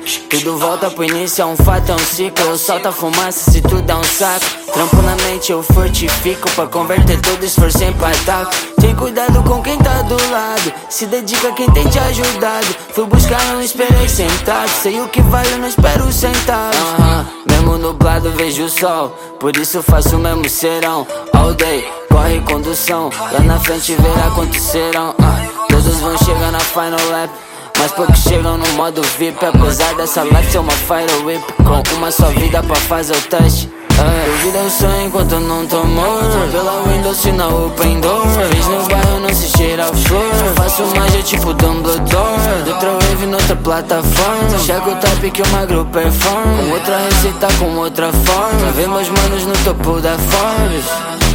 Tudo volta pro início, é um fato, é um ciclo. Eu solto a fumaça se tudo é um saco. Trampo na mente, eu fortifico pra converter todo esforço em ataque. Tem cuidado com quem tá do lado, se dedica quem tem te ajudado. Fui buscar, não esperei sentado. Sei o que vale, eu não espero centavos. Mesmo nublado vejo o sol, por isso faço o mesmo serão. All day, corre condução, lá na frente verá quantos serão. Todos vão chegar na final lap, mas poucos chegam no modo VIP. Apesar dessa life ser uma fire whip, com uma só vida pra fazer o teste. Duvida o sonho enquanto não tô morto. Pela Windows sinal open door. Fiz no bairro não se cheira a flor. Faço magia tipo Dumbledore. Outra wave noutra plataforma. Chega o top que o magro performa. Com outra receita, com outra forma. Vê meus manos no topo da Forbes.